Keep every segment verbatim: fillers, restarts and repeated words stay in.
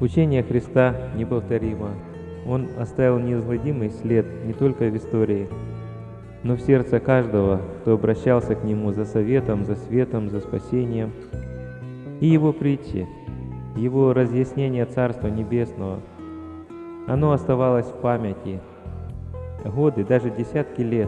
Учение Христа неповторимо. Он оставил неизгладимый след не только в истории, но в сердце каждого, кто обращался к Нему за советом, за светом, за спасением. И Его притчи, Его разъяснение Царства Небесного, оно оставалось в памяти годы, даже десятки лет.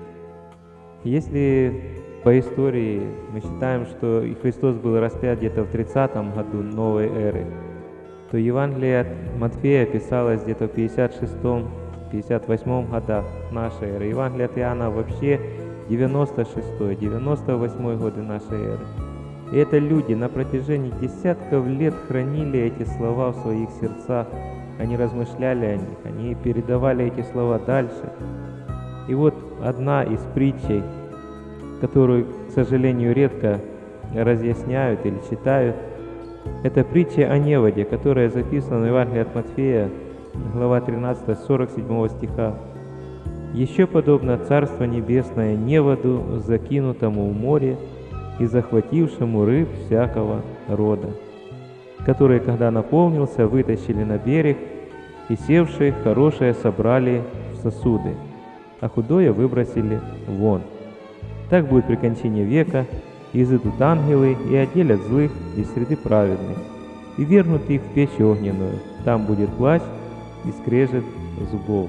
Если по истории мы считаем, что и Христос был распят где-то в тридцатом году новой эры, то Евангелие от Матфея писалось где-то в пятьдесят шестом — пятьдесят восьмом годах нашей эры. Евангелие от Иоанна вообще девяносто шестой — девяносто восьмой годы нашей эры. И это люди на протяжении десятков лет хранили эти слова в своих сердцах. Они размышляли о них, они передавали эти слова дальше. И вот одна из притчей, которую, к сожалению, редко разъясняют или читают, это притча о неводе, которая записана в Евангелии от Матфея, глава тринадцатая, сорок седьмого стиха. «Еще подобно Царство Небесное неводу, закинутому в море и захватившему рыб всякого рода, который, когда наполнился, вытащили на берег, и севшие хорошее собрали в сосуды, а худое выбросили вон. Так будет при кончине века, и изыдут ангелы, и отделят злых из среды праведных, и вернут их в печь огненную, там будет плач и скрежет зубов».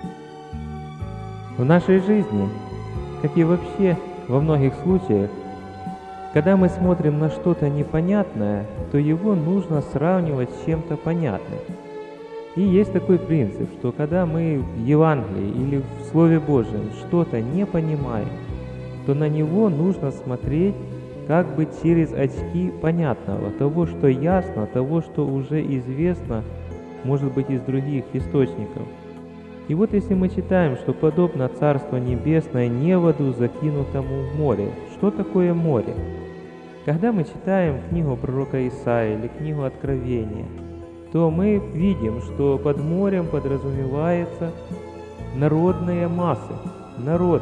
В нашей жизни, как и вообще во многих случаях, когда мы смотрим на что-то непонятное, то его нужно сравнивать с чем-то понятным. И есть такой принцип, что когда мы в Евангелии или в Слове Божьем что-то не понимаем, то на него нужно смотреть как бы через очки понятного, того, что ясно, того, что уже известно, может быть, из других источников. И вот если мы читаем, что подобно Царство Небесное неводу, закинутому в море. Что такое море? Когда мы читаем книгу пророка Исаии или книгу Откровения, то мы видим, что под морем подразумевается народные массы, народ.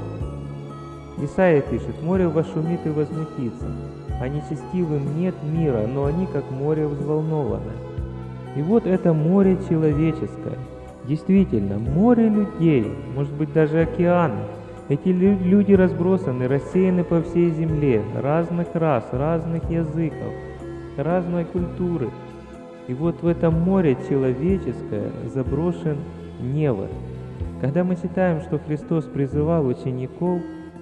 Исаия пишет: «Море вошумит и возмутится, а нечестивым нет мира, но они как море взволнованы». И вот это море человеческое. Действительно, море людей, может быть даже океаны. Эти люди разбросаны, рассеяны по всей земле, разных рас, разных языков, разной культуры. И вот в этом море человеческое заброшен невод. Когда мы читаем, что Христос призывал учеников,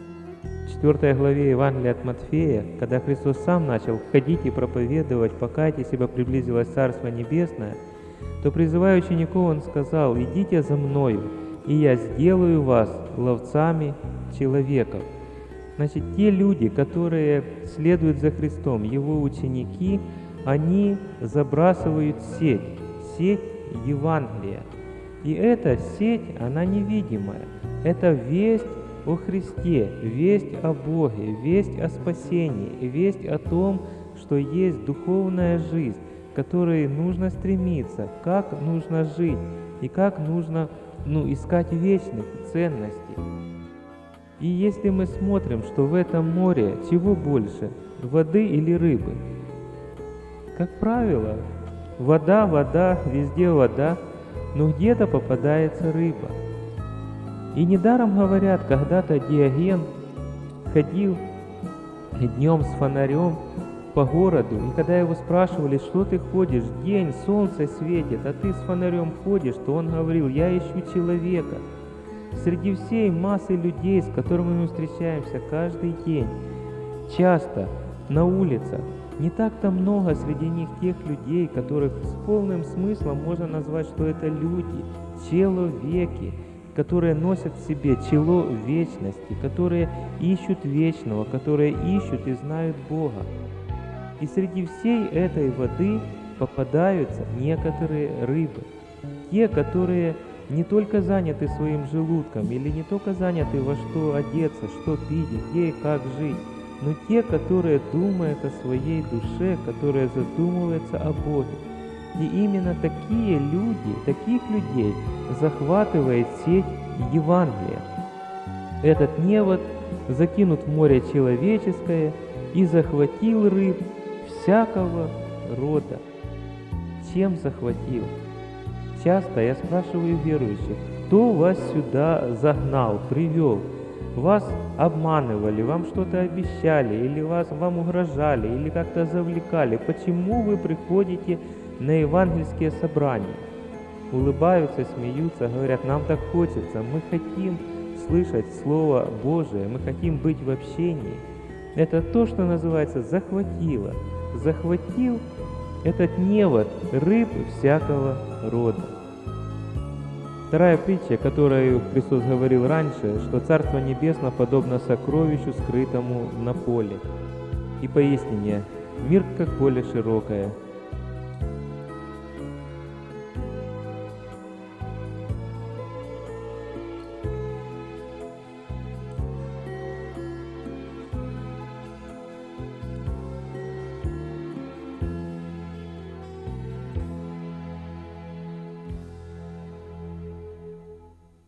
в четвёртой главе Евангелия от Матфея, когда Христос сам начал ходить и проповедовать: «Покайтесь, ибо приблизилось Царство Небесное», то, призывая учеников, Он сказал: «Идите за Мною, и я сделаю вас ловцами человеков». Значит, те люди, которые следуют за Христом, Его ученики, они забрасывают сеть, сеть Евангелия. И эта сеть, она невидимая. Это весть о Христе, весть о Боге, весть о спасении, весть о том, что есть духовная жизнь, к которой нужно стремиться, как нужно жить и как нужно ну, искать вечных ценностей. И если мы смотрим, что в этом море чего больше, воды или рыбы? Как правило, вода, вода, везде вода, но где-то попадается рыба. И недаром говорят, когда-то Диоген ходил днем с фонарем по городу, и когда его спрашивали: «Что ты ходишь? День, солнце светит, а ты с фонарем ходишь», то он говорил: «Я ищу человека». Среди всей массы людей, с которыми мы встречаемся каждый день, часто на улицах, не так-то много среди них тех людей, которых с полным смыслом можно назвать, что это люди, человеки, которые носят в себе чело вечности, которые ищут вечного, которые ищут и знают Бога. И среди всей этой воды попадаются некоторые рыбы, те, которые не только заняты своим желудком или не только заняты во что одеться, что пить, где и как жить, но те, которые думают о своей душе, которые задумываются о Боге. И именно такие люди, таких людей захватывает сеть Евангелия. Этот невод закинут в море человеческое и захватил рыб всякого рода. Чем захватил? Часто я спрашиваю верующих, кто вас сюда загнал, привел? Вас обманывали, вам что-то обещали, или вас, вам угрожали, или как-то завлекали. Почему вы приходите на евангельские собрания? Улыбаются, смеются, говорят, нам так хочется, мы хотим слышать Слово Божие, мы хотим быть в общении. Это то, что называется захватило. Захватил этот невод рыб всякого рода. Вторая притча, которую Христос говорил раньше, что Царство Небесное подобно сокровищу, скрытому на поле. И поистине, мир как поле широкое,